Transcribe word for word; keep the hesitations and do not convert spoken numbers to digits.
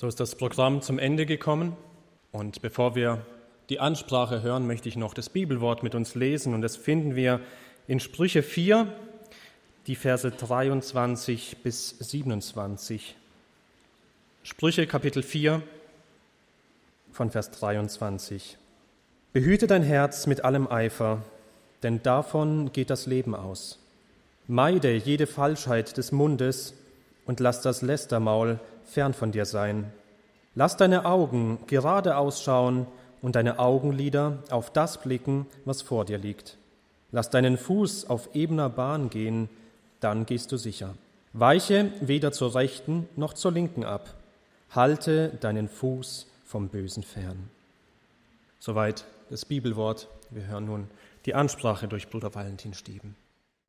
So ist das Programm zum Ende gekommen. Und bevor wir die Ansprache hören, möchte ich noch das Bibelwort mit uns lesen. Und das finden wir in Sprüche vier, die Verse dreiundzwanzig bis siebenundzwanzig. Sprüche Kapitel vier von Vers dreiundzwanzig. Behüte dein Herz mit allem Eifer, denn davon geht das Leben aus. Meide jede Falschheit des Mundes und lass das Lästermaul fern von dir sein. Lass deine Augen gerade ausschauen und deine Augenlider auf das blicken, was vor dir liegt. Lass deinen Fuß auf ebener Bahn gehen, dann gehst du sicher. Weiche weder zur Rechten noch zur Linken ab. Halte deinen Fuß vom Bösen fern. Soweit das Bibelwort. Wir hören nun die Ansprache durch Bruder Valentin Stieben.